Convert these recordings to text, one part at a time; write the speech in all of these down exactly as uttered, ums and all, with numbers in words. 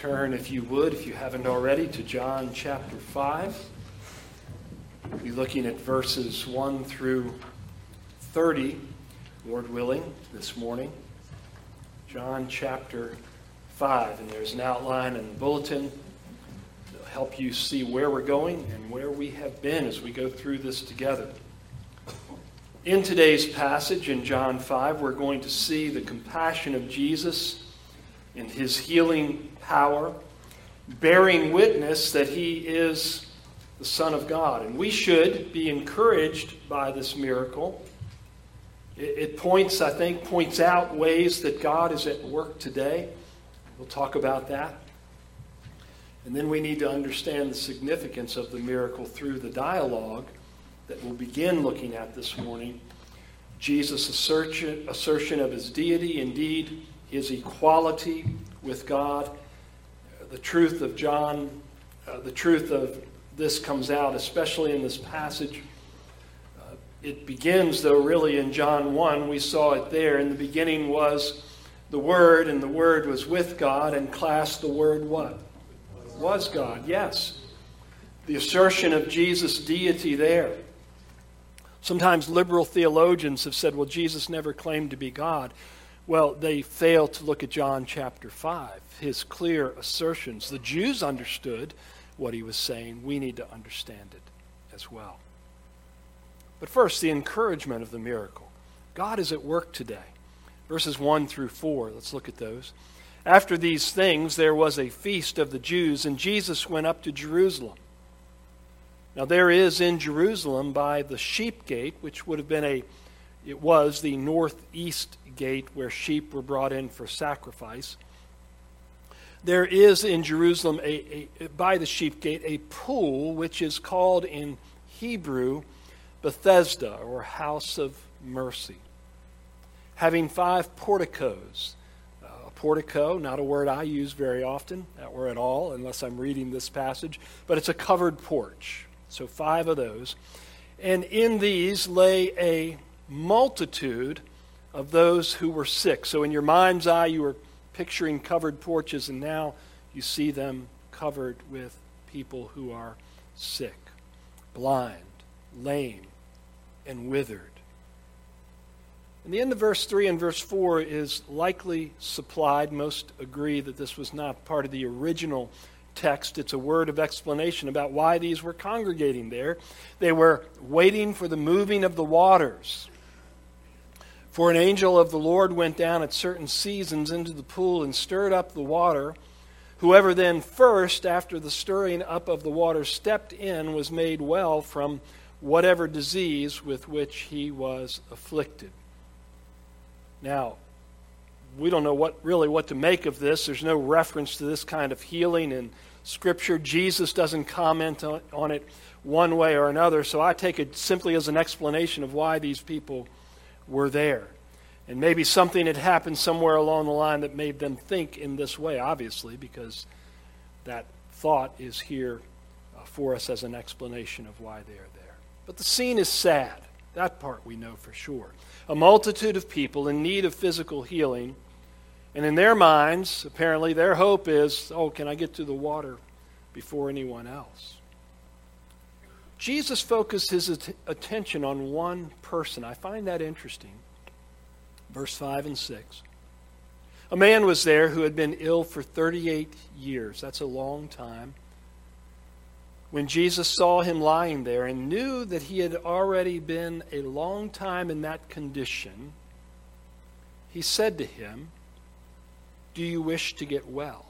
turn, if you would, if you haven't already, to John chapter five. We'll be looking at verses one through thirty, Lord willing, this morning. John chapter five, and there's an outline in the bulletin that'll help you see where we're going and where we have been as we go through this together. In today's passage in John five, we're going to see the compassion of Jesus and his healing power, bearing witness that he is the Son of God. And we should be encouraged by this miracle. It points, I think, points out ways that God is at work today. We'll talk about that. And then we need to understand the significance of the miracle through the dialogue that we'll begin looking at this morning. Jesus' assertion, assertion of his deity, indeed his equality with God. The truth of John, uh, the truth of this comes out, especially in this passage. Uh, it begins, though, really in John one. We saw it there. In the beginning was the Word, and the Word was with God, and class the Word what? Was God, yes. The assertion of Jesus' deity there. Sometimes liberal theologians have said, well, Jesus never claimed to be God. Well, they fail to look at John chapter five, his clear assertions. The Jews understood what he was saying. We need to understand it as well. But first, the encouragement of the miracle. God is at work today. Verses one through four, let's look at those. After these things, there was a feast of the Jews, and Jesus went up to Jerusalem. Now there is in Jerusalem by the sheep gate, which would have been a, it was the northeast gate where sheep were brought in for sacrifice. There is in Jerusalem, a, a, by the sheep gate, a pool which is called in Hebrew Bethesda, or house of mercy, having five porticos. Uh, a portico, not a word I use very often, or at all, unless I'm reading this passage, but it's a covered porch. So five of those. And in these lay a multitude of those who were sick. So in your mind's eye, you were picturing covered porches, and now you see them covered with people who are sick, blind, lame, and withered. And the end of verse three and verse four is likely supplied. Most agree that this was not part of the original text. It's a word of explanation about why these were congregating there. They were waiting for the moving of the waters. For an angel of the Lord went down at certain seasons into the pool and stirred up the water. Whoever then first, after the stirring up of the water, stepped in was made well from whatever disease with which he was afflicted. Now, we don't know what really what to make of this. There's no reference to this kind of healing in Scripture. Jesus doesn't comment on, on it one way or another, so I take it simply as an explanation of why these people were there. And maybe something had happened somewhere along the line that made them think in this way, obviously, because that thought is here uh, for us as an explanation of why they are there. But the scene is sad. That part we know for sure. A multitude of people in need of physical healing, and in their minds, apparently, their hope is, oh, can I get to the water before anyone else? Jesus focused his at- attention on one person. I find that interesting. Verse five and six. A man was there who had been ill for thirty-eight years. That's a long time. When Jesus saw him lying there and knew that he had already been a long time in that condition, he said to him, "Do you wish to get well?"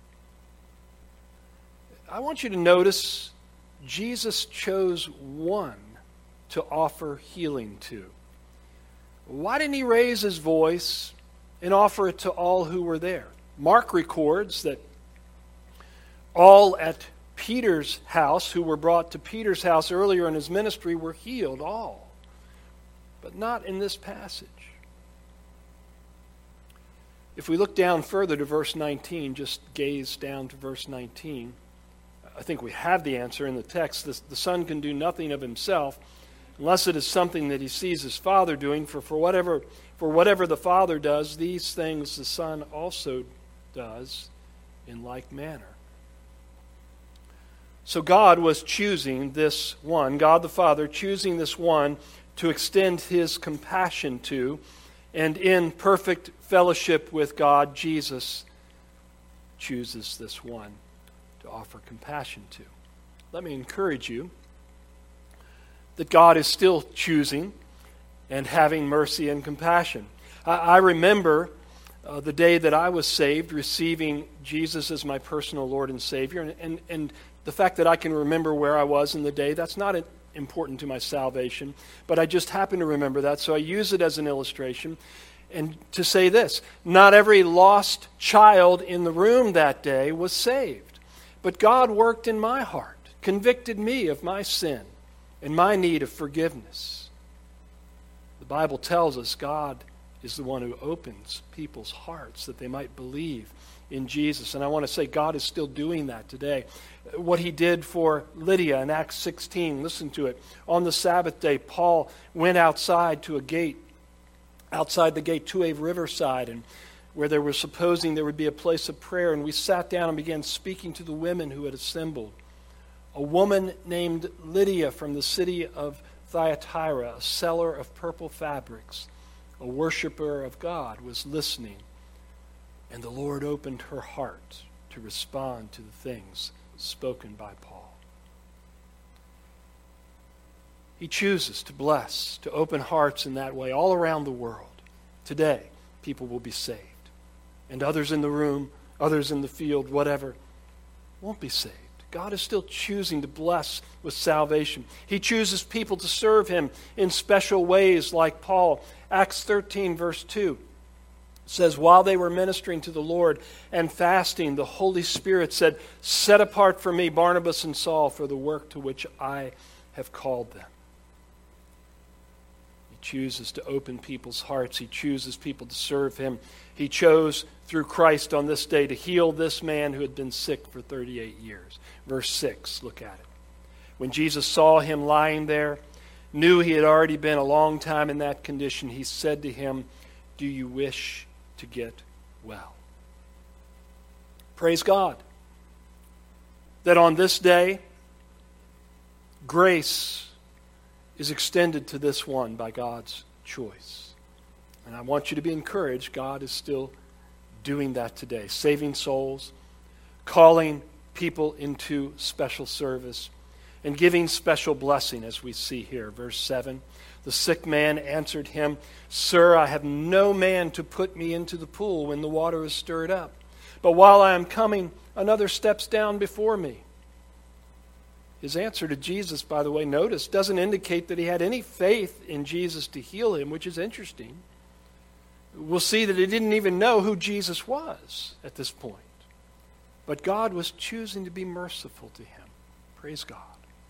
I want you to notice Jesus chose one to offer healing to. Why didn't he raise his voice and offer it to all who were there? Mark records that all at Peter's house, who were brought to Peter's house earlier in his ministry, were healed, all. But not in this passage. If we look down further to verse nineteen, just gaze down to verse nineteen, I think we have the answer in the text. The, the Son can do nothing of himself unless it is something that he sees his Father doing. For, for, whatever, for whatever the Father does, these things the Son also does in like manner. So God was choosing this one, God the Father, choosing this one to extend his compassion to, and in perfect fellowship with God, Jesus chooses this one to offer compassion to. Let me encourage you that God is still choosing and having mercy and compassion. I, I remember uh, the day that I was saved, receiving Jesus as my personal Lord and Savior, and, and, and the fact that I can remember where I was in the day, that's not important to my salvation, but I just happen to remember that, so I use it as an illustration. And to say this, not every lost child in the room that day was saved, but God worked in my heart, convicted me of my sin and my need of forgiveness. The Bible tells us God is the one who opens people's hearts that they might believe in Jesus. And I want to say God is still doing that today. What he did for Lydia in Acts sixteen, listen to it. On the Sabbath day, Paul went outside to a gate, outside the gate to a riverside, and where they were supposing there would be a place of prayer. And we sat down and began speaking to the women who had assembled. A woman named Lydia from the city of Thyatira, a seller of purple fabrics, a worshiper of God, was listening. And the Lord opened her heart to respond to the things spoken by Paul. He chooses to bless, to open hearts in that way all around the world. Today, people will be saved. And others in the room, others in the field, whatever, won't be saved. God is still choosing to bless with salvation. He chooses people to serve him in special ways like Paul. Acts thirteen verse two says, while they were ministering to the Lord and fasting, the Holy Spirit said, set apart for me Barnabas and Saul for the work to which I have called them. He chooses to open people's hearts. He chooses people to serve him. He chose through Christ on this day to heal this man who had been sick for thirty-eight years. Verse six, look at it. When Jesus saw him lying there, knew he had already been a long time in that condition, he said to him, do you wish to get well? Praise God that on this day, grace is extended to this one by God's choice. And I want you to be encouraged. God is still doing that today, saving souls, calling people into special service, and giving special blessing, as we see here. Verse seven, the sick man answered him, Sir, I have no man to put me into the pool when the water is stirred up. But while I am coming, another steps down before me. His answer to Jesus, by the way, notice, doesn't indicate that he had any faith in Jesus to heal him, which is interesting. We'll see that he didn't even know who Jesus was at this point. But God was choosing to be merciful to him. Praise God.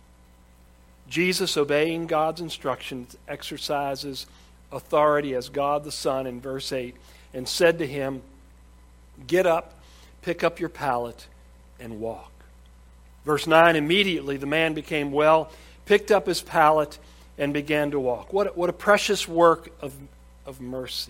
Jesus, obeying God's instructions, exercises authority as God the Son in verse eight, and said to him, get up, pick up your pallet, and walk. Verse nine, immediately the man became well, picked up his pallet, and began to walk. What, what a precious work of, of mercy.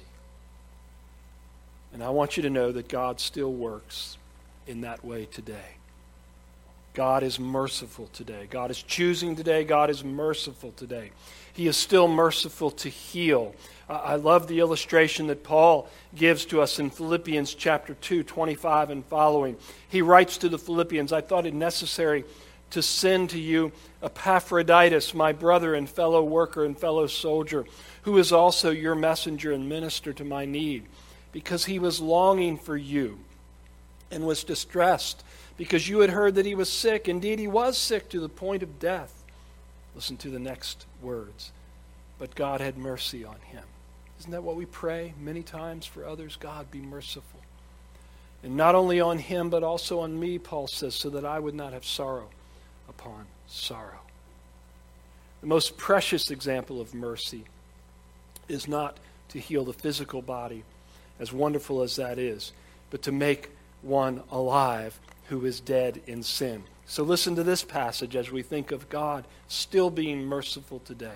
And I want you to know that God still works in that way today. God is merciful today. God is choosing today. God is merciful today. He is still merciful to heal. Uh, I love the illustration that Paul gives to us in Philippians chapter two, twenty-five and following. He writes to the Philippians, I thought it necessary to send to you Epaphroditus, my brother and fellow worker and fellow soldier, who is also your messenger and minister to my need, because he was longing for you and was distressed because you had heard that he was sick. Indeed, he was sick to the point of death. Listen to the next words. But God had mercy on him. Isn't that what we pray many times for others? God, be merciful. And not only on him, but also on me, Paul says, so that I would not have sorrow upon sorrow. The most precious example of mercy is not to heal the physical body, as wonderful as that is, but to make one alive who is dead in sin. So listen to this passage as we think of God still being merciful today.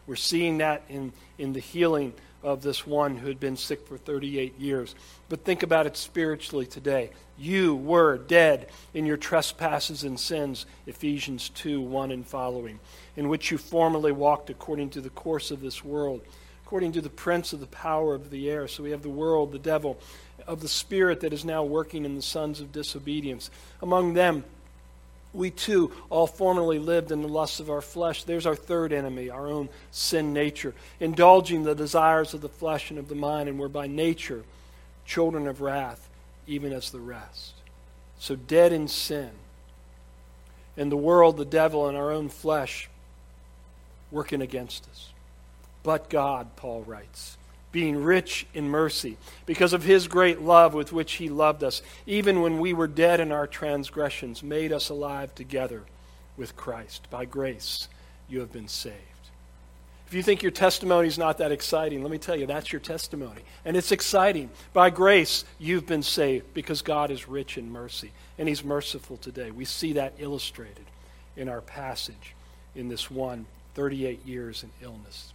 We're seeing that in, in the healing of this one who had been sick for thirty-eight years. But think about it spiritually today. You were dead in your trespasses and sins, Ephesians two, one and following, in which you formerly walked according to the course of this world, according to the prince of the power of the air. So we have the world, the devil, of the spirit that is now working in the sons of disobedience. Among them, we too all formerly lived in the lusts of our flesh. There's our third enemy, our own sin nature, indulging the desires of the flesh and of the mind, and we're by nature children of wrath, even as the rest. So dead in sin. And the world, the devil, and our own flesh working against us. But God, Paul writes, being rich in mercy, because of his great love with which he loved us, even when we were dead in our transgressions, made us alive together with Christ. By grace, you have been saved. If you think your testimony is not that exciting, let me tell you, that's your testimony. And it's exciting. By grace, you've been saved because God is rich in mercy, and he's merciful today. We see that illustrated in our passage in this one, thirty-eight years in illness.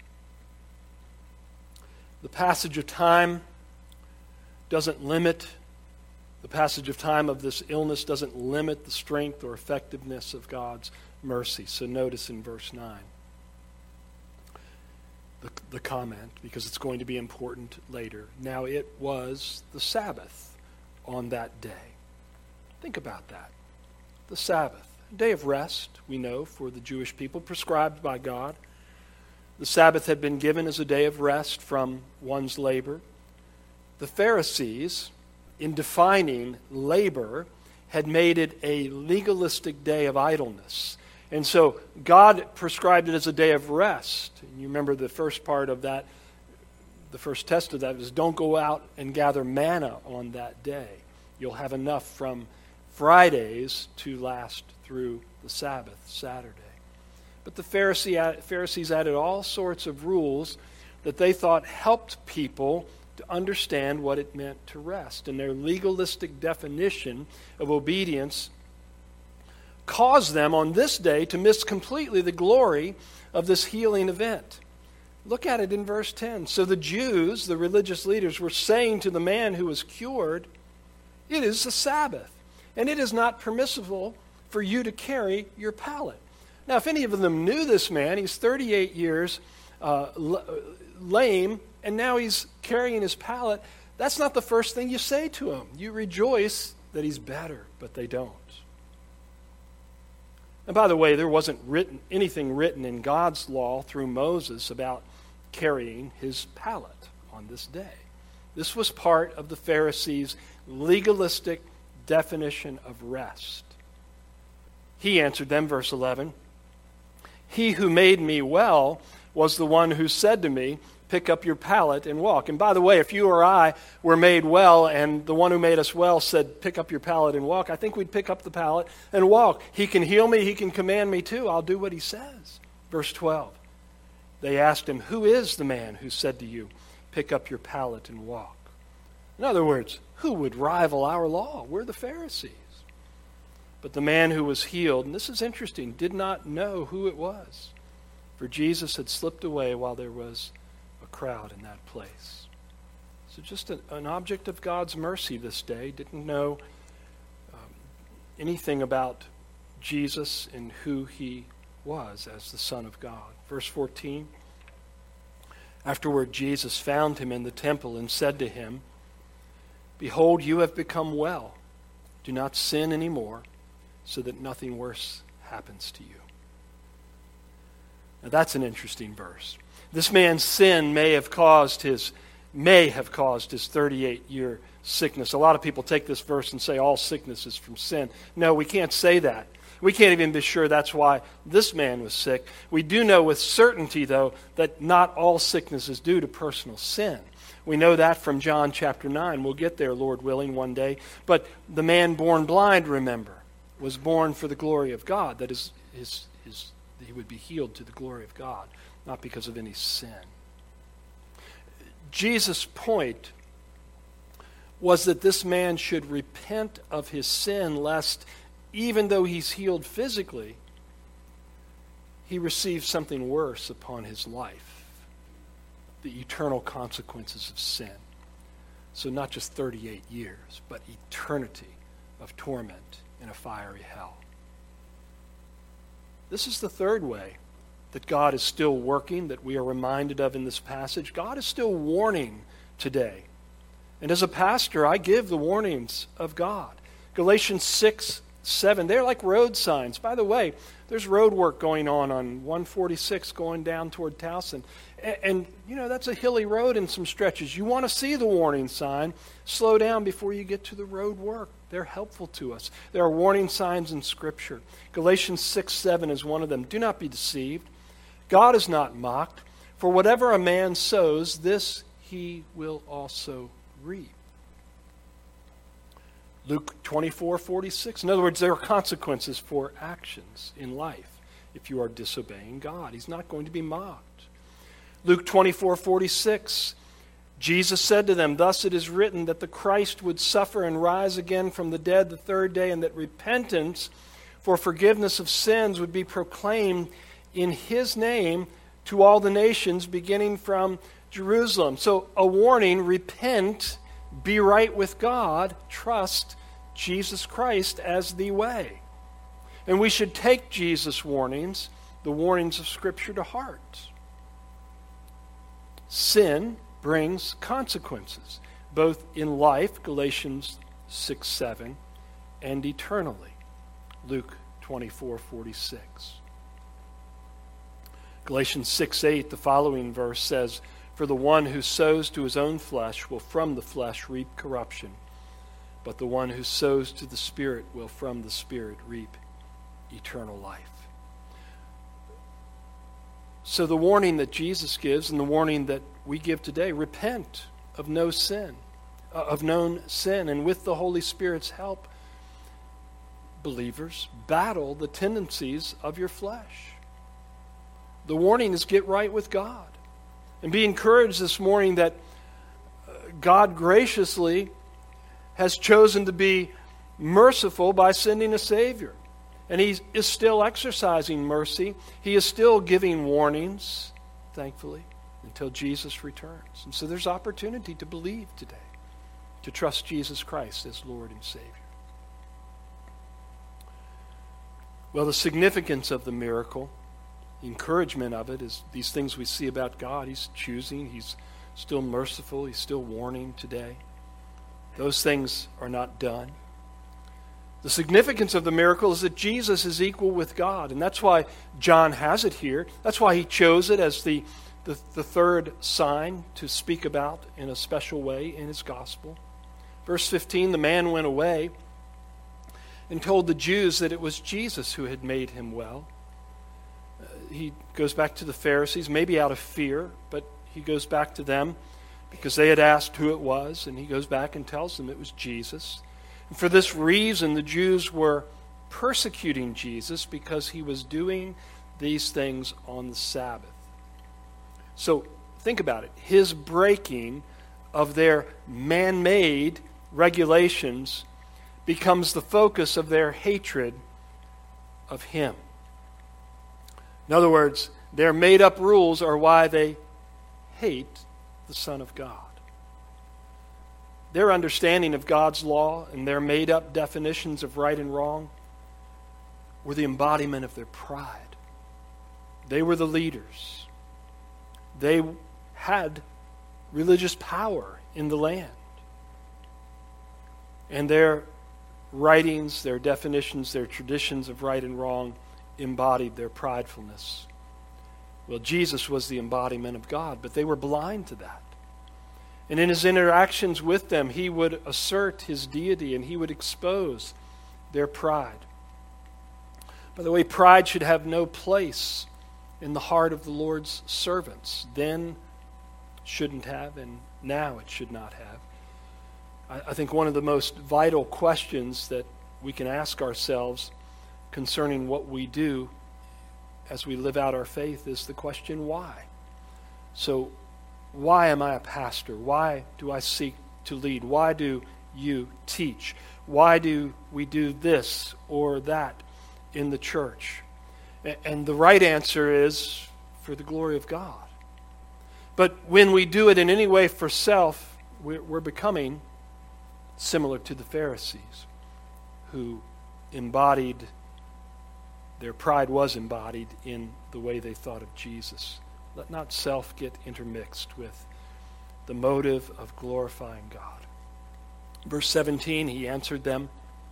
The passage of time doesn't limit, the passage of time of this illness doesn't limit the strength or effectiveness of God's mercy. So notice in verse nine the, the comment, because it's going to be important later. Now it was the Sabbath on that day. Think about that. The Sabbath, a day of rest, we know, for the Jewish people, prescribed by God. The Sabbath had been given as a day of rest from one's labor. The Pharisees, in defining labor, had made it a legalistic day of idleness. And so God prescribed it as a day of rest. And you remember the first part of that, the first test of that was don't go out and gather manna on that day. You'll have enough from Fridays to last through the Sabbath, Saturday. But the Pharisee, Pharisees added all sorts of rules that they thought helped people to understand what it meant to rest. And their legalistic definition of obedience caused them on this day to miss completely the glory of this healing event. Look at it in verse ten. So the Jews, the religious leaders, were saying to the man who was cured, "It is the Sabbath, and it is not permissible for you to carry your pallet." Now, if any of them knew this man, he's thirty-eight years uh, lame, and now he's carrying his pallet. That's not the first thing you say to him. You rejoice that he's better, but they don't. And by the way, there wasn't written anything written in God's law through Moses about carrying his pallet on this day. This was part of the Pharisees' legalistic definition of rest. He answered them, verse eleven, "He who made me well was the one who said to me, 'Pick up your pallet and walk.'" And by the way, if you or I were made well and the one who made us well said, "Pick up your pallet and walk," I think we'd pick up the pallet and walk. He can heal me. He can command me too. I'll do what he says. Verse twelve. They asked him, "Who is the man who said to you, 'Pick up your pallet and walk'?" In other words, who would rival our law? We're the Pharisees. But the man who was healed, and this is interesting, did not know who it was, for Jesus had slipped away while there was a crowd in that place. So just an, an object of God's mercy this day, didn't know um, anything about Jesus and who he was as the Son of God. Verse fourteen, afterward Jesus found him in the temple and said to him, "Behold, you have become well. Do not sin anymore, so that nothing worse happens to you." Now that's an interesting verse. This man's sin may have caused his may have caused his thirty-eight year sickness. A lot of people take this verse and say all sickness is from sin. No, we can't say that. We can't even be sure that's why this man was sick. We do know with certainty, though, that not all sickness is due to personal sin. We know that from John chapter nine. We'll get there, Lord willing, one day. But the man born blind, remember, was born for the glory of God. That is, his, his, he would be healed to the glory of God, not because of any sin. Jesus' point was that this man should repent of his sin, lest even though he's healed physically, he received something worse upon his life, the eternal consequences of sin. So not just thirty-eight years, but eternity of torment in a fiery hell. This is the third way that God is still working, that we are reminded of in this passage. God is still warning today. And as a pastor, I give the warnings of God. Galatians six, seven, they're like road signs. By the way, there's road work going on on one forty-six going down toward Towson. And, and, you know, that's a hilly road in some stretches. You want to see the warning sign, slow down before you get to the road work. They're helpful to us. There are warning signs in Scripture. Galatians six, seven is one of them. Do not be deceived. God is not mocked. For whatever a man sows, this he will also reap. Luke twenty-four, forty-six. In other words, there are consequences for actions in life if you are disobeying God. He's not going to be mocked. Luke twenty-four, forty-six. Jesus said to them, "Thus it is written that the Christ would suffer and rise again from the dead the third day, and that repentance for forgiveness of sins would be proclaimed in his name to all the nations, beginning from Jerusalem." So a warning, repent, be right with God, trust Jesus Christ as the way. And we should take Jesus' warnings, the warnings of Scripture, to heart. Sin brings consequences, both in life, Galatians six, seven, and eternally, Luke twenty-four, forty-six. Galatians six, eight, the following verse says, "For the one who sows to his own flesh will from the flesh reap corruption, but the one who sows to the Spirit will from the Spirit reap eternal life." So the warning that Jesus gives and the warning that we give today, repent of no sin, uh, of known sin, and with the Holy Spirit's help, believers, battle the tendencies of your flesh. The warning is get right with God. And be encouraged this morning that God graciously has chosen to be merciful by sending a Savior. And He is still exercising mercy. He is still giving warnings, thankfully, until Jesus returns. And so there's opportunity to believe today, to trust Jesus Christ as Lord and Savior. Well, the significance of the miracle, the encouragement of it, is these things we see about God. He's choosing. He's still merciful. He's still warning today. Those things are not done. The significance of the miracle is that Jesus is equal with God. And that's why John has it here. That's why he chose it as the, the, the third sign to speak about in a special way in his gospel. Verse fifteen, the man went away and told the Jews that it was Jesus who had made him well. Uh, he goes back to the Pharisees, maybe out of fear, but he goes back to them because they had asked who it was, and he goes back and tells them it was Jesus. And for this reason, the Jews were persecuting Jesus because he was doing these things on the Sabbath. So think about it. His breaking of their man-made regulations becomes the focus of their hatred of him. In other words, their made-up rules are why they hate the Son of God. Their understanding of God's law and their made-up definitions of right and wrong were the embodiment of their pride. They were the leaders. They had religious power in the land. And their writings, their definitions, their traditions of right and wrong embodied their pridefulness. Well, Jesus was the embodiment of God, but they were blind to that. And in his interactions with them, he would assert his deity and he would expose their pride. By the way, pride should have no place in the heart of the Lord's servants. Then shouldn't have, and now it should not have. I, I think one of the most vital questions that we can ask ourselves concerning what we do as we live out our faith is the question, why? So, why am I a pastor? Why do I seek to lead? Why do you teach? Why do we do this or that in the church? And the right answer is for the glory of God. But when we do it in any way for self, we're becoming similar to the Pharisees, who embodied, their pride was embodied in the way they thought of Jesus. Let not self get intermixed with the motive of glorifying God. Verse seventeen, he answered them.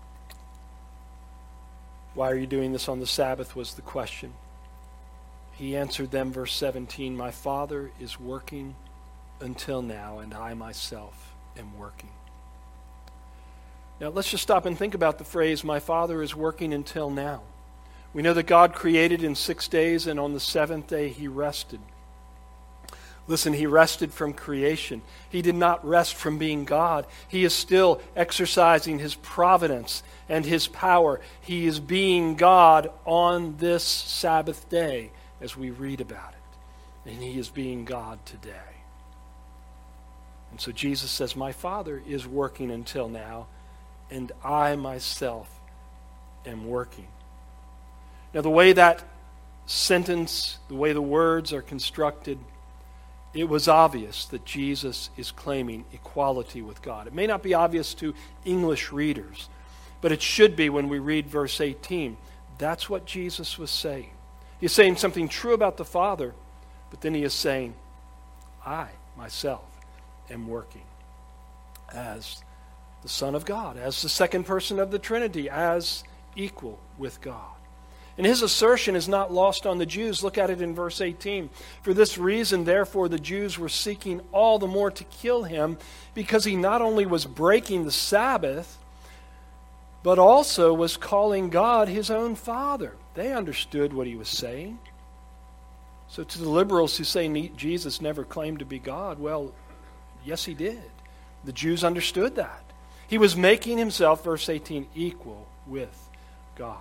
Why are you doing this on the Sabbath was the question. He answered them, verse seventeen, my Father is working until now, and I myself am working. Now let's just stop and think about the phrase, my Father is working until now. We know that God created in six days, and on the seventh day he rested. Listen, he rested from creation. He did not rest from being God. He is still exercising his providence and his power. He is being God on this Sabbath day as we read about it. And he is being God today. And so Jesus says, my Father is working until now, and I myself am working. Now the way that sentence, the way the words are constructed, it was obvious that Jesus is claiming equality with God. It may not be obvious to English readers, but it should be when we read verse eighteen. That's what Jesus was saying. He's saying something true about the Father, but then he is saying, I, myself, am working as the Son of God, as the second person of the Trinity, as equal with God. And his assertion is not lost on the Jews. Look at it in verse eighteen. For this reason, therefore, the Jews were seeking all the more to kill him, because he not only was breaking the Sabbath, but also was calling God his own Father. They understood what he was saying. So to the liberals who say Jesus never claimed to be God, well, yes, he did. The Jews understood that. He was making himself, verse eighteen, equal with God.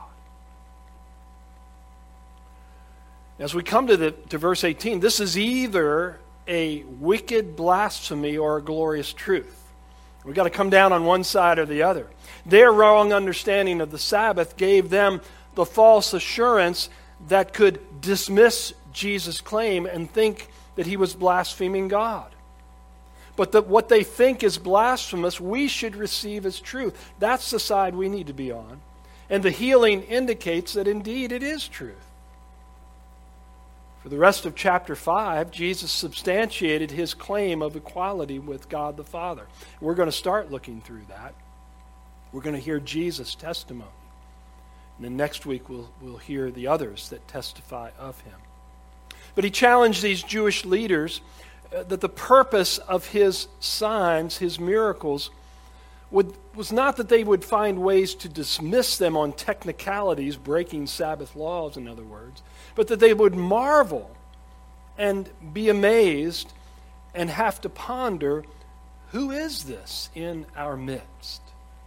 As we come to, the, to verse eighteen, this is either a wicked blasphemy or a glorious truth. We've got to come down on one side or the other. Their wrong understanding of the Sabbath gave them the false assurance that could dismiss Jesus' claim and think that he was blaspheming God. But that what they think is blasphemous, we should receive as truth. That's the side we need to be on. And the healing indicates that indeed it is truth. For the rest of chapter five, Jesus substantiated his claim of equality with God the Father. We're going to start looking through that. We're going to hear Jesus' testimony. And then next week we'll, we'll hear the others that testify of him. But he challenged these Jewish leaders uh, that the purpose of his signs, his miracles, would, was not that they would find ways to dismiss them on technicalities, breaking Sabbath laws, in other words, but that they would marvel and be amazed and have to ponder, who is this in our midst?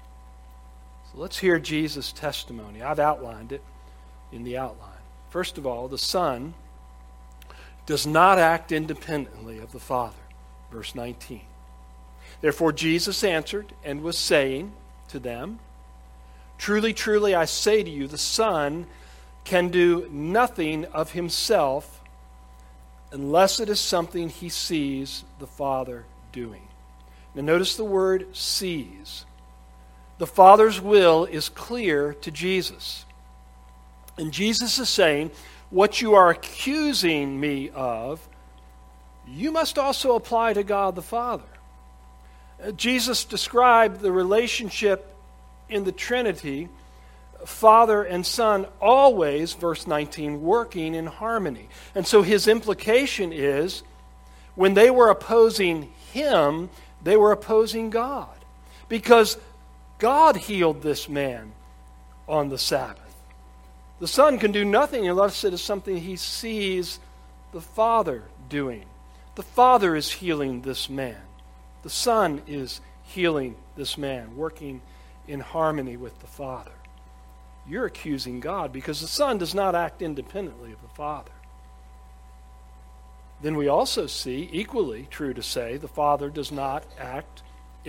So let's hear Jesus' testimony. I've outlined it in the outline. First of all, the Son does not act independently of the Father. Verse nineteen. Therefore Jesus answered and was saying to them, truly, truly, I say to you, the Son can do nothing of himself unless it is something he sees the Father doing. Now notice the word sees. The Father's will is clear to Jesus. And Jesus is saying, what you are accusing me of, you must also apply to God the Father. Jesus described the relationship in the Trinity, Father and Son, always, verse nineteen, working in harmony. And so his implication is, when they were opposing him, they were opposing God. Because God healed this man on the Sabbath. The Son can do nothing unless it is something he sees the Father doing. The Father is healing this man. The Son is healing this man, working in harmony with the Father. You're accusing God because the Son does not act independently of the Father. Then we also see, equally true to say, the Father does not act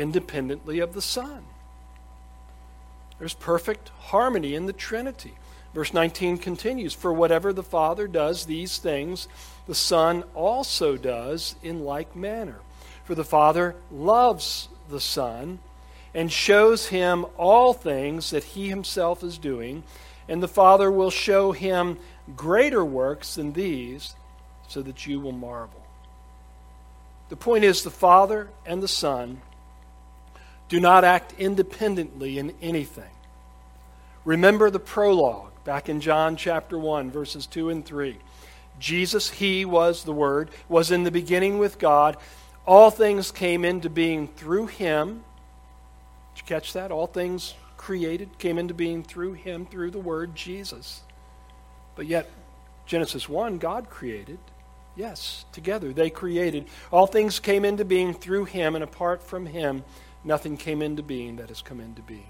independently of the Son. There's perfect harmony in the Trinity. Verse nineteen continues, "For whatever the Father does these things, the Son also does in like manner. For the Father loves the Son and shows him all things that he himself is doing, and the Father will show him greater works than these, so that you will marvel." The point is, the Father and the Son do not act independently in anything. Remember the prologue back in John chapter one, verses two and three. Jesus, He was the Word, was in the beginning with God. All things came into being through Him. Did you catch that? All things created came into being through Him, through the Word, Jesus. But yet, Genesis one, God created. Yes, together they created. All things came into being through Him, and apart from Him, nothing came into being that has come into being.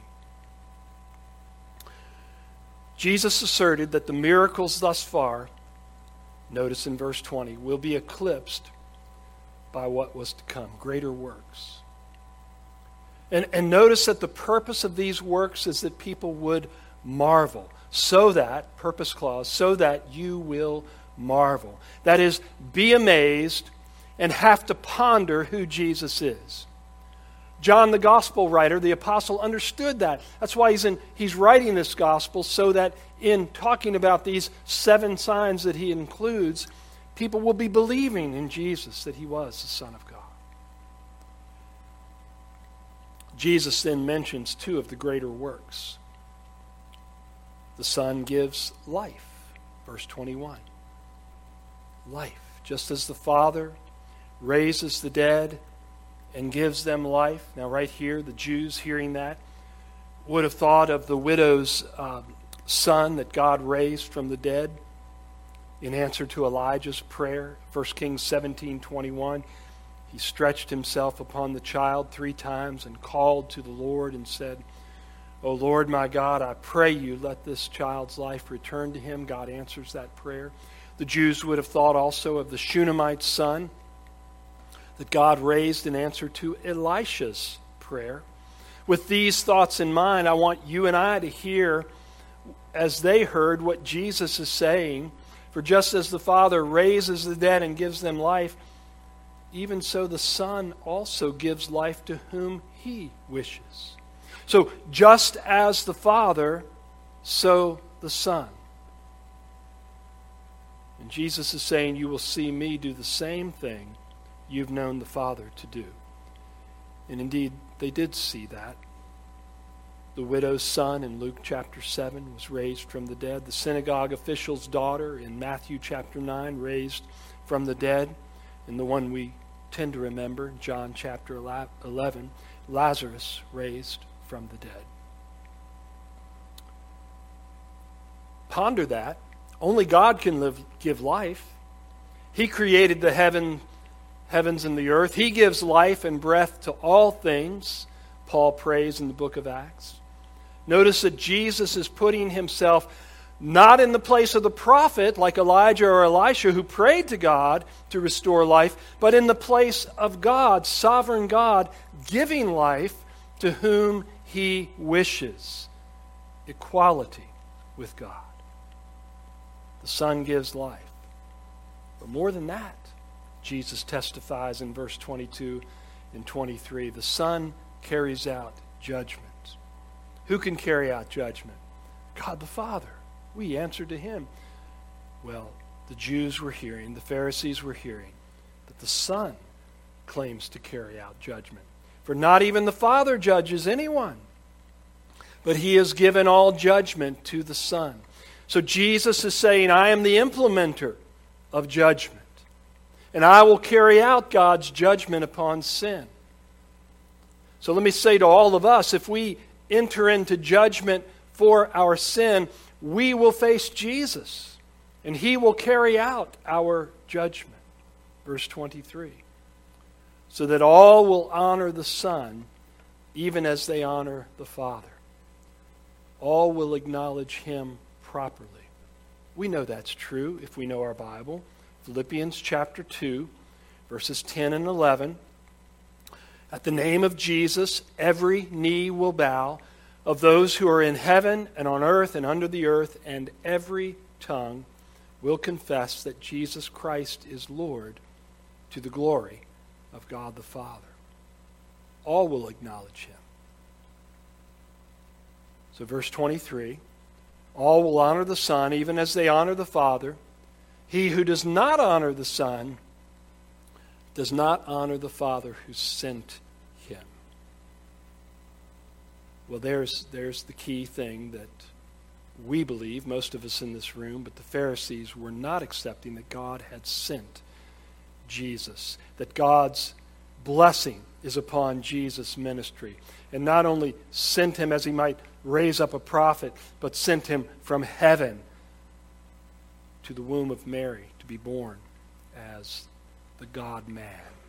Jesus asserted that the miracles thus far, notice in verse twenty, will be eclipsed by what was to come, greater works. And, and notice that the purpose of these works is that people would marvel, so that, purpose clause, so that you will marvel. That is, be amazed and have to ponder who Jesus is. John, the gospel writer, the apostle, understood that. That's why he's in, he's writing this gospel, so that in talking about these seven signs that he includes, people will be believing in Jesus, that He was the Son of God. Jesus then mentions two of the greater works. The Son gives life, verse twenty-one. Life. Just as the Father raises the dead and gives them life. Now right here, the Jews hearing that would have thought of the widow's uh, son that God raised from the dead in answer to Elijah's prayer. First Kings seventeen twenty-one. He stretched himself upon the child three times and called to the Lord and said, "O Lord my God, I pray you, let this child's life return to him." God answers that prayer. The Jews would have thought also of the Shunammite's son that God raised in answer to Elisha's prayer. With these thoughts in mind, I want you and I to hear, as they heard, what Jesus is saying. For just as the Father raises the dead and gives them life, even so the Son also gives life to whom He wishes. So just as the Father, so the Son. And Jesus is saying, you will see me do the same thing you've known the Father to do. And indeed, they did see that. The widow's son in Luke chapter seven was raised from the dead. The synagogue official's daughter in Matthew chapter nine raised from the dead. And the one we tend to remember, John chapter eleven, Lazarus raised from the dead. Ponder that. Only God can live, give life. He created the heaven heavens and the earth. He gives life and breath to all things, Paul prays in the book of Acts. Notice that Jesus is putting Himself not in the place of the prophet like Elijah or Elisha who prayed to God to restore life, but in the place of God, sovereign God, giving life to whom He wishes. Equality with God. The Son gives life. But more than that, Jesus testifies in verse twenty-two and twenty-three, the Son carries out judgment. Who can carry out judgment? God the Father. We answer to Him. Well, the Jews were hearing, the Pharisees were hearing, that the Son claims to carry out judgment. For not even the Father judges anyone, but He has given all judgment to the Son. So Jesus is saying, I am the implementer of judgment. And I will carry out God's judgment upon sin. So let me say to all of us, if we enter into judgment for our sin, we will face Jesus. And He will carry out our judgment. Verse twenty-three. So that all will honor the Son, even as they honor the Father. All will acknowledge Him properly. We know that's true if we know our Bible. Philippians chapter two, verses ten and eleven. At the name of Jesus, every knee will bow, of those who are in heaven and on earth and under the earth, and every tongue will confess that Jesus Christ is Lord, to the glory of God the Father. All will acknowledge him. So verse twenty-three, all will honor the Son, even as they honor the Father. He who does not honor the Son does not honor the Father who sent him. Well, there's, there's the key thing that we believe, most of us in this room, but the Pharisees were not accepting that God had sent Jesus, that God's blessing is upon Jesus' ministry, and not only sent him as he might raise up a prophet, but sent him from heaven to the womb of Mary to be born as the God-man.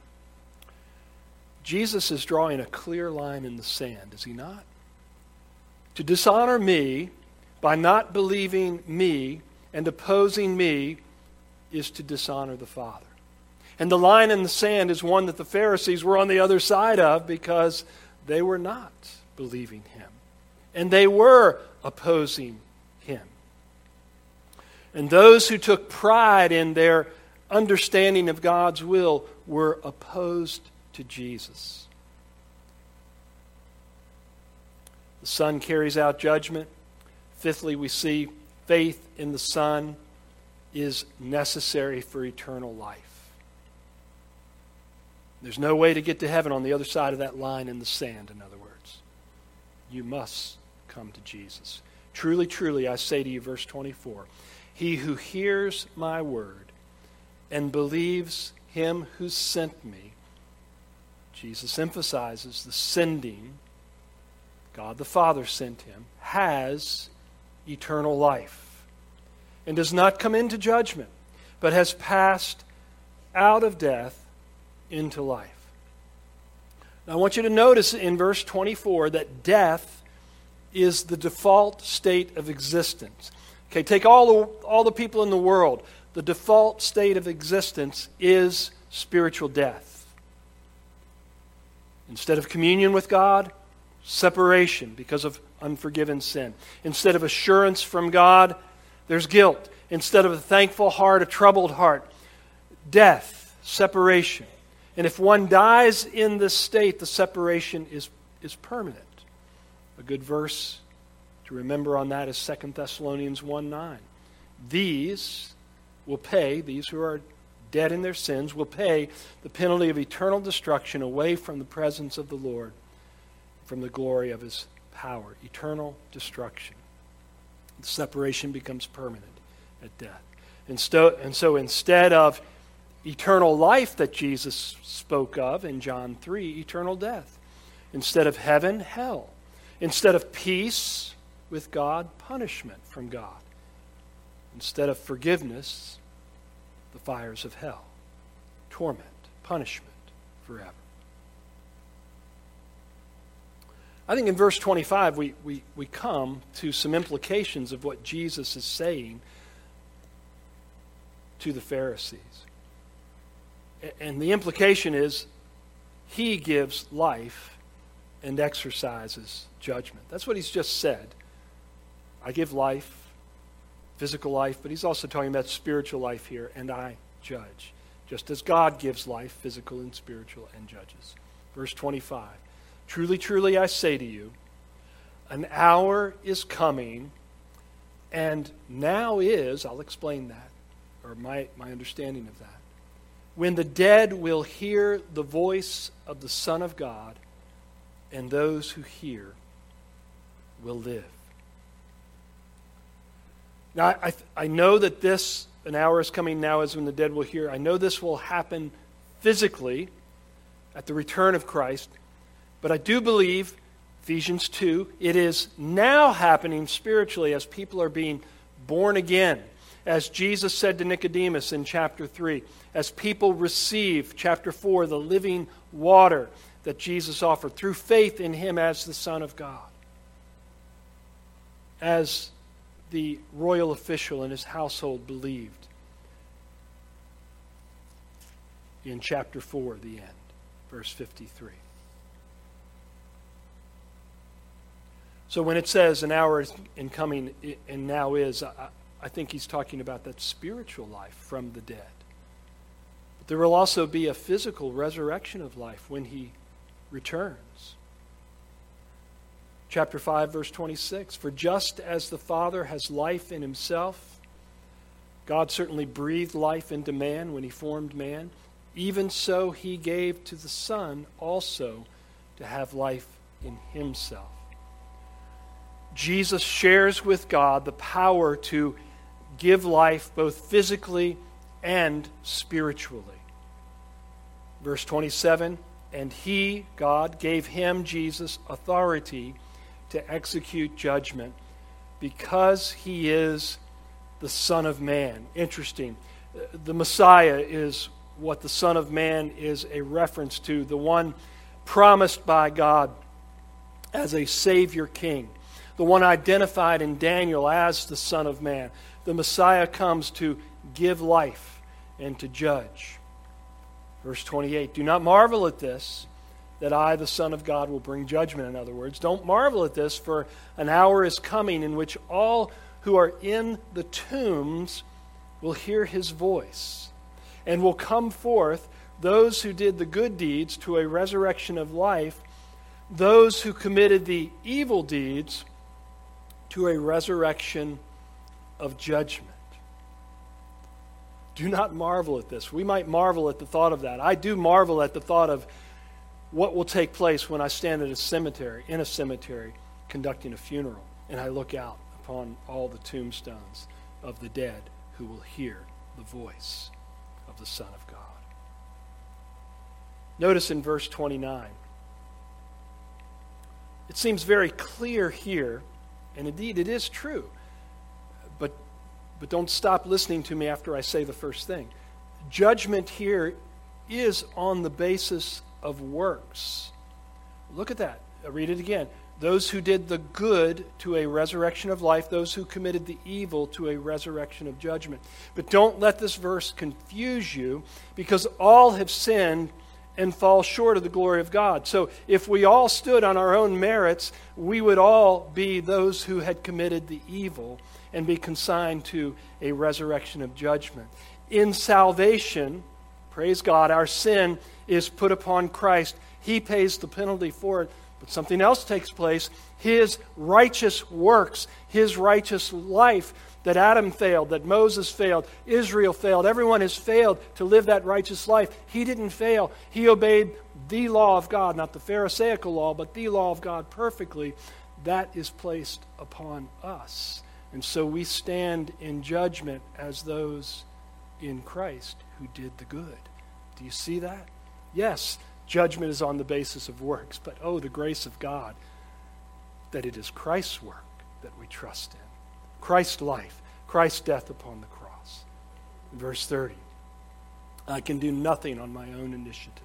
Jesus is drawing a clear line in the sand, is he not? To dishonor me by not believing me and opposing me is to dishonor the Father. And the line in the sand is one that the Pharisees were on the other side of because they were not believing him. And they were opposing him. And those who took pride in their understanding of God's will were opposed to Jesus. The Son carries out judgment. Fifthly, we see faith in the Son is necessary for eternal life. There's no way to get to heaven on the other side of that line in the sand, in other words. You must come to Jesus. Truly, truly, I say to you, verse twenty-four, he who hears my word and believes him who sent me, Jesus emphasizes the sending, God the Father sent him, has eternal life and does not come into judgment, but has passed out of death into life. Now I want you to notice in verse twenty-four that death is the default state of existence. Okay, take all the, all the people in the world. The default state of existence is spiritual death. Instead of communion with God, separation because of unforgiven sin. Instead of assurance from God, there's guilt. Instead of a thankful heart, a troubled heart. Death, separation. And if one dies in this state, the separation is, is permanent. A good verse to remember on that is Second Thessalonians one nine. These will pay, these who are dead in their sins, will pay the penalty of eternal destruction away from the presence of the Lord, from the glory of his power. Eternal destruction. The separation becomes permanent at death. And so, and so instead of eternal life that Jesus spoke of in John three, eternal death. Instead of heaven, hell. Instead of peace with God, punishment from God. Instead of forgiveness, the fires of hell. Torment, punishment forever. I think in verse twenty-five we, we, we come to some implications of what Jesus is saying to the Pharisees. And the implication is he gives life and exercises judgment. That's what he's just said. I give life, physical life, but he's also talking about spiritual life here, and I judge. Just as God gives life, physical and spiritual, and judges. Verse twenty-five. Truly, truly, I say to you, an hour is coming, and now is, I'll explain that, or my, my understanding of that, when the dead will hear the voice of the Son of God, and those who hear will live. Now, I, I know that this, an hour is coming now is when the dead will hear. I know this will happen physically at the return of Christ, but I do believe, Ephesians two, it is now happening spiritually as people are being born again. As Jesus said to Nicodemus in chapter three, as people receive, chapter four, the living water that Jesus offered through faith in him as the Son of God. As the royal official and his household believed in chapter four, the end, verse fifty-three. So when it says an hour is in coming and now is, I, I think he's talking about that spiritual life from the dead. But there will also be a physical resurrection of life when he returns. Chapter five, verse twenty-six, for just as the Father has life in himself, God certainly breathed life into man when he formed man, even so he gave to the Son also to have life in himself. Jesus shares with God the power to give life both physically and spiritually. Verse twenty-seven, and he, God, gave him, Jesus, authority to execute judgment because he is the Son of Man. Interesting. The Messiah is what the Son of Man is a reference to, the one promised by God as a Savior King, the one identified in Daniel as the Son of Man. The Messiah comes to give life and to judge. Verse twenty-eight, do not marvel at this, that I, the Son of God, will bring judgment. In other words, don't marvel at this, for an hour is coming in which all who are in the tombs will hear his voice, and will come forth, those who did the good deeds to a resurrection of life, those who committed the evil deeds to a resurrection of judgment. Do not marvel at this. We might marvel at the thought of that. I do marvel at the thought of what will take place when I stand at a cemetery, in a cemetery, conducting a funeral, and I look out upon all the tombstones of the dead who will hear the voice of the Son of God. Notice in verse twenty-nine, it seems very clear here, and indeed it is true, but, but don't stop listening to me after I say the first thing. Judgment here is on the basis of works. Look at that. I'll read it again. Those who did the good to a resurrection of life, those who committed the evil to a resurrection of judgment. But don't let this verse confuse you, because all have sinned and fall short of the glory of God. So if we all stood on our own merits, we would all be those who had committed the evil and be consigned to a resurrection of judgment. In salvation, praise God, our sin is put upon Christ. He pays the penalty for it. But something else takes place. His righteous works, his righteous life that Adam failed, that Moses failed, Israel failed, everyone has failed to live that righteous life. He didn't fail. He obeyed the law of God, not the Pharisaical law, but the law of God perfectly. That is placed upon us. And so we stand in judgment as those in Christ who did the good. Do you see that? Yes, judgment is on the basis of works, but oh, the grace of God, that it is Christ's work that we trust in. Christ's life, Christ's death upon the cross. Verse thirty, I can do nothing on my own initiative.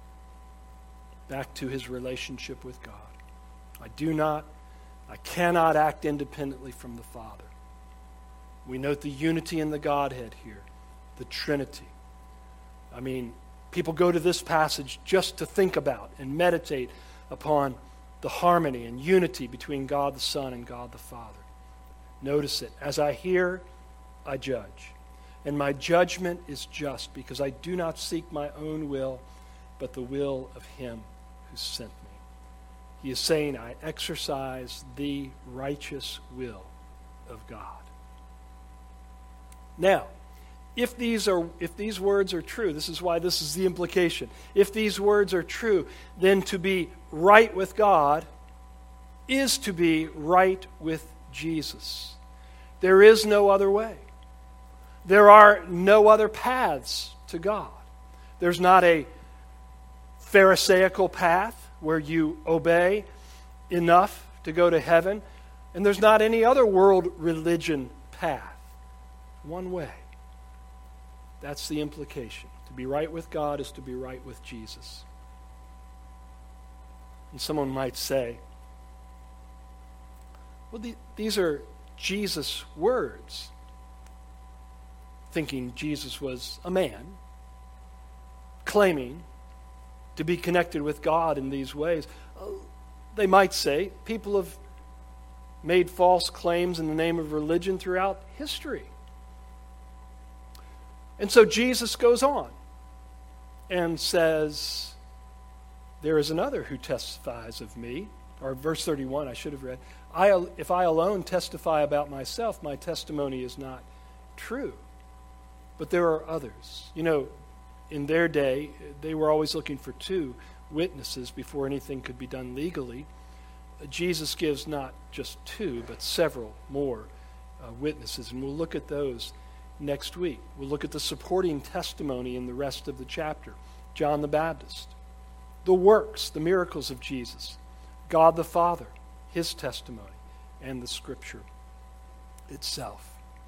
Back to his relationship with God. I do not, I cannot act independently from the Father. We note the unity in the Godhead here, the Trinity. I mean, people go to this passage just to think about and meditate upon the harmony and unity between God the Son and God the Father. Notice it. As I hear, I judge. And my judgment is just, because I do not seek my own will, but the will of him who sent me. He is saying, I exercise the righteous will of God. Now, If these are, if these words are true, this is why this is the implication. If these words are true, then to be right with God is to be right with Jesus. There is no other way. There are no other paths to God. There's not a Pharisaical path where you obey enough to go to heaven, and there's not any other world religion path. One way. That's the implication. To be right with God is to be right with Jesus. And someone might say, well, the, these are Jesus' words. Thinking Jesus was a man, claiming to be connected with God in these ways. They might say, people of made false claims in the name of religion throughout history. And so Jesus goes on and says, there is another who testifies of me. Or verse thirty-one, I should have read. I, if I alone testify about myself, my testimony is not true. But there are others. You know, in their day, they were always looking for two witnesses before anything could be done legally. Jesus gives not just two, but several more uh, witnesses. And we'll look at those next week. We'll look at the supporting testimony in the rest of the chapter. John the Baptist. The works, the miracles of Jesus. God the Father, his testimony, and the Scripture itself.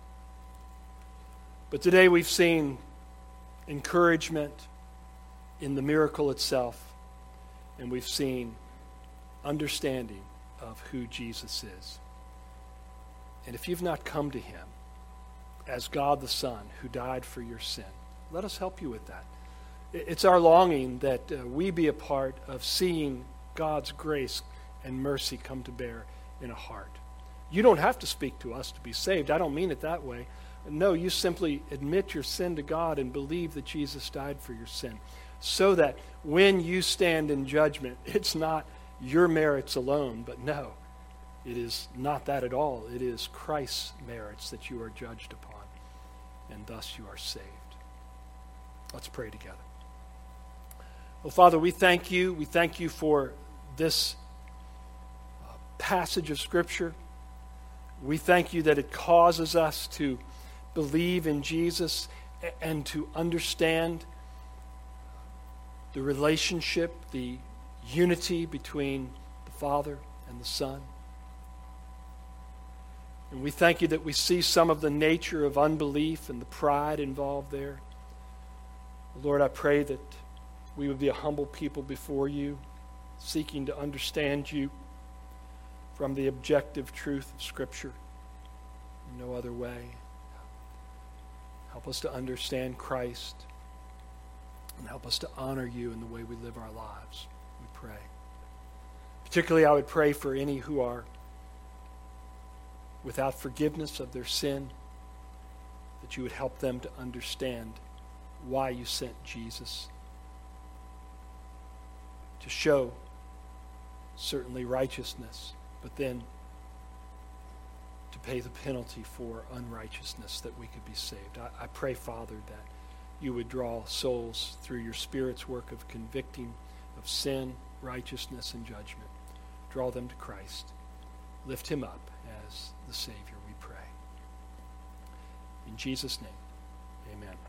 But today we've seen encouragement in the miracle itself, and we've seen understanding of who Jesus is. And if you've not come to him as God the Son who died for your sin, let us help you with that. It's our longing that uh, we be a part of seeing God's grace and mercy come to bear in a heart. You don't have to speak to us to be saved. I don't mean it that way. No, you simply admit your sin to God and believe that Jesus died for your sin, so that when you stand in judgment, it's not your merits alone, but no, it is not that at all. It is Christ's merits that you are judged upon, and thus you are saved. Let's pray together. Well, Father, we thank you. We thank you for this uh, passage of Scripture. We thank you that it causes us to believe in Jesus and to understand the relationship, the unity between the Father and the Son. And we thank you that we see some of the nature of unbelief and the pride involved there. Lord, I pray that we would be a humble people before you, seeking to understand you from the objective truth of Scripture. No other way. Help us to understand Christ, and help us to honor you in the way we live our lives, we pray. Particularly, I would pray for any who are without forgiveness of their sin, that you would help them to understand why you sent Jesus. To show certainly righteousness, but then to pay the penalty for unrighteousness that we could be saved. I, I pray, Father, that you would draw souls through your Spirit's work of convicting of sin, righteousness, and judgment. Draw them to Christ. Lift him up as the Savior, we pray. In Jesus' name, amen.